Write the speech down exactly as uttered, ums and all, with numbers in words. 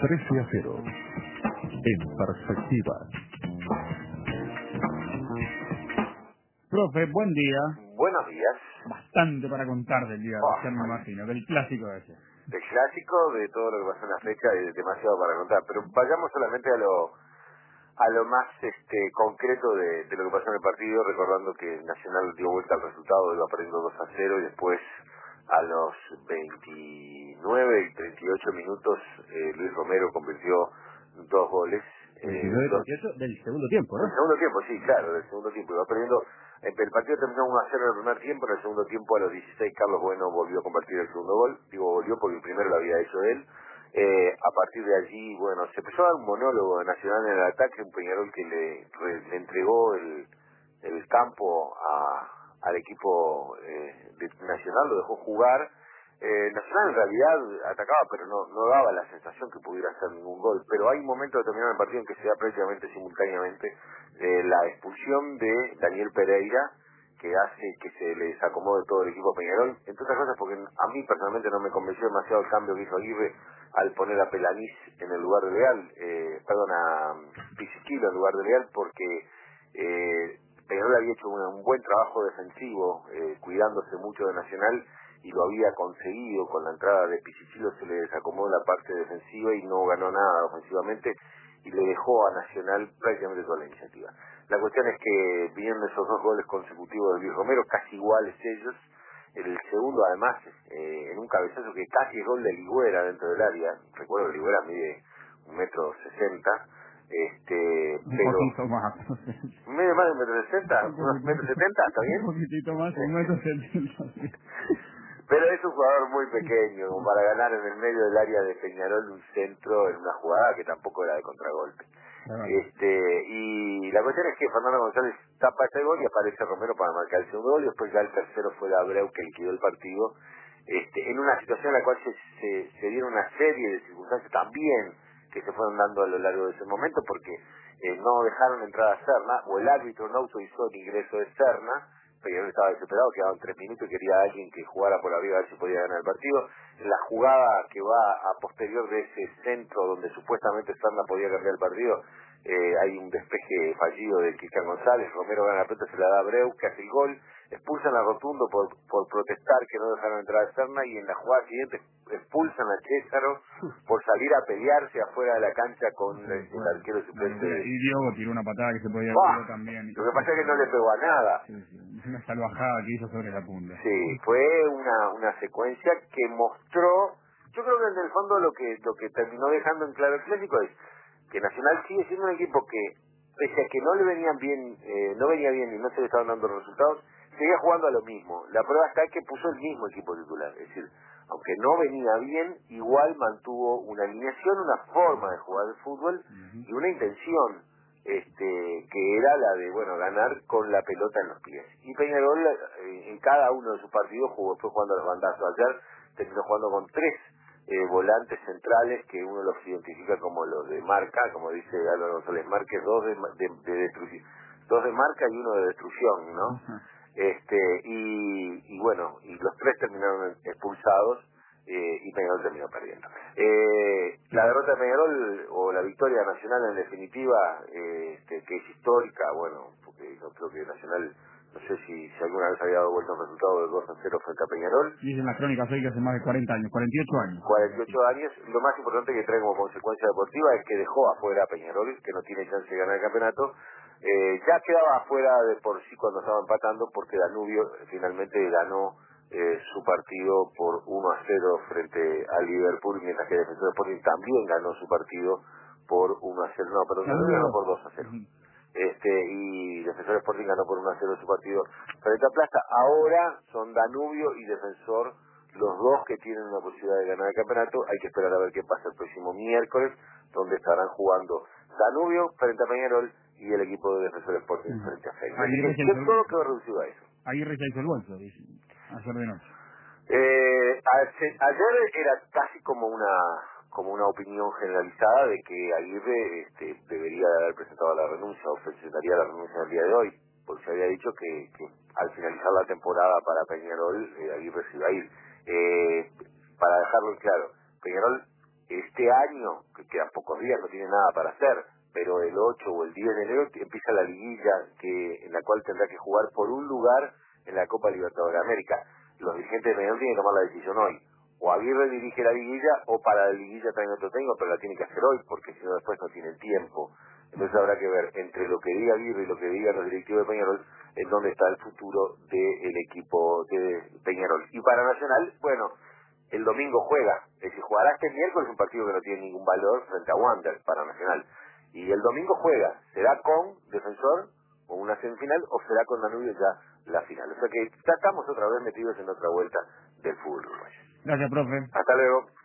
trece a cero. En perspectiva. Profe, buen día. Buenos días. Bastante para contar del día de Oh, ayer, me imagino, del clásico de ayer. De clásico, de todo lo que pasó en la fecha, y demasiado para contar. Pero vayamos solamente a lo a lo más este concreto de, de lo que pasó en el partido, recordando que Nacional dio vuelta al resultado, iba perdiendo dos a cero, y después a los veintinueve y treinta y ocho minutos eh, Luis Romero convirtió dos goles. veintinueve Eh, dos, treinta y ocho del segundo tiempo, ¿no? del segundo tiempo, sí, claro, del segundo tiempo. Iba perdiendo. El partido terminó uno a cero en el primer tiempo. En el segundo tiempo, a los dieciséis, Carlos Bueno volvió a convertir el segundo gol. Digo volvió porque el primero lo había hecho él. Eh, a partir de allí, bueno, se empezó a dar un monólogo de Nacional en el ataque, un Peñarol que le, re- le entregó el, el campo a, al equipo eh, de Nacional, lo dejó jugar. Eh, Nacional en realidad atacaba, pero no, no daba la sensación que pudiera hacer ningún gol. Pero hay un momento determinado en el partido en que se da prácticamente simultáneamente eh, la expulsión de Daniel Pereira, que hace que se le desacomode todo el equipo Peñarol, entre otras cosas porque a mí personalmente no me convenció demasiado el cambio que hizo Aguirre al poner a Pelanís en el lugar de Leal, eh, perdón, a Pisiquilo en lugar de Leal, porque eh, Peñarol había hecho una, un buen trabajo defensivo, eh, cuidándose mucho de Nacional, y lo había conseguido. Con la entrada de Pisiquilo se le desacomodó la parte defensiva y no ganó nada ofensivamente, y le dejó a Nacional prácticamente toda la iniciativa. La cuestión es que vinieron esos dos goles consecutivos de Luis Romero, casi iguales ellos. El segundo, además, eh, en un cabezazo que casi es gol de Ligüera dentro del área. Recuerdo que Ligüera mide un metro sesenta, este, Un pero... poquito más. ¿Medio más de un metro sesenta? Un ¿Unos metro poquitito, setenta? ¿Está un bien? poquitito más, un metro setenta. Pero es un jugador muy pequeño, como para ganar en el medio del área de Peñarol un centro en una jugada que tampoco era de contragolpe. Este, y la cuestión es que Fernando González tapa ese gol y aparece Romero para marcar el segundo gol, y después ya el tercero fue de Abreu, que liquidó el partido, este, en una situación en la cual se, se, se dieron una serie de circunstancias también que se fueron dando a lo largo de ese momento, porque eh, no dejaron entrar a Serna, o el árbitro no autorizó el ingreso de Serna. Peñarol estaba desesperado, quedaban tres minutos y quería a alguien que jugara por arriba a ver si podía ganar el partido. La jugada que va a posterior de ese centro donde supuestamente Serna podía cambiar el partido, eh, hay un despeje fallido de Cristian González, Romero gana la pelota, se la da a Abreu, que hace el gol, expulsan a Rotundo por, por protestar que no dejaron entrar a Serna, y en la jugada siguiente expulsan a Césaro por salir a pelearse afuera de la cancha con Sí, el, el bueno, arquero suplente. De... y Diogo tiró una patada que se podía ¡Bah! haber también. Lo que pasa es que no le pegó a nada. Sí, sí, una salvajada que hizo sobre la punta. Sí, fue una, una secuencia que mostró, yo creo que en el fondo lo que lo que terminó dejando en claro el clásico es que Nacional sigue siendo un equipo que, pese a que no le venían bien, eh, no venía bien y no se le estaban dando los resultados, seguía jugando a lo mismo. La prueba está que puso el mismo equipo titular, es decir, aunque no venía bien, igual mantuvo una alineación, una forma de jugar el fútbol Uh-huh. y una intención, este, que era la de, bueno, ganar con la pelota en los pies. Y Peñarol eh, en cada uno de sus partidos jugó, fue jugando a los bandazos. Ayer terminó jugando con tres eh, volantes centrales que uno los identifica como los de marca, como dice Álvaro González Márquez, dos de, de, de destrucción, dos de marca y uno de destrucción, ¿no? Uh-huh. Este, y, y bueno, y los tres terminaron expulsados, eh, y Peñarol terminó perdiendo. Eh, la derrota de Peñarol, o la victoria Nacional en definitiva, eh, este, que es histórica, bueno, porque yo creo que Nacional, no sé si, si alguna vez había dado vuelta un resultado de dos a cero frente a Peñarol. Dicen las crónicas hoy que hace más de cuarenta años, cuarenta y ocho años. cuarenta y ocho años, lo más importante que trae como consecuencia deportiva es que dejó afuera a Peñarol, que no tiene chance de ganar el campeonato. Eh, ya quedaba afuera de por sí cuando estaba empatando, porque Danubio finalmente ganó eh, su partido por uno a cero frente al Liverpool, mientras que Defensor Sporting también ganó su partido por uno a cero, no, perdón, Danubio ganó por dos a cero. Uh-huh. Este, y Defensor Sporting ganó por uno a cero su partido frente a Plaza. Ahora son Danubio y Defensor los dos que tienen una posibilidad de ganar el campeonato. Hay que esperar a ver qué pasa el próximo miércoles, donde estarán jugando Danubio frente a Peñarol y el equipo de Defensor Sporting Uh-huh. frente a Fey. Aguirre se Yo hizo, todo quedó reducido a eso. Aguirre se hizo el bolso, dice, ayer de noche. Eh, ayer ayer era casi como una como una opinión generalizada de que Aguirre este, debería haber presentado la renuncia, o presentaría la renuncia el día de hoy, porque se había dicho que, que al finalizar la temporada para Peñarol, eh, Aguirre se iba a ir. Eh, para dejarlo en claro, Peñarol este año, que quedan pocos días, no tiene nada para hacer, pero el ocho o el diez de enero empieza la liguilla que en la cual tendrá que jugar por un lugar en la Copa Libertadores de América. Los dirigentes de Peñarol tienen que tomar la decisión hoy. O Aguirre dirige la liguilla o para la liguilla traen otro técnico, pero la tiene que hacer hoy porque si no después no tienen tiempo. Entonces habrá que ver entre lo que diga Aguirre y lo que digan los directivos de Peñarol en dónde está el futuro del equipo de Peñarol. Y para Nacional, bueno, el domingo juega. Es decir, jugará este miércoles un partido que no tiene ningún valor frente a Wander para Nacional. Y el domingo juega. ¿Será con Defensor o una semifinal o será con Danubio ya la final? O sea que ya estamos otra vez metidos en otra vuelta del fútbol uruguayo. Gracias, profe. Hasta luego.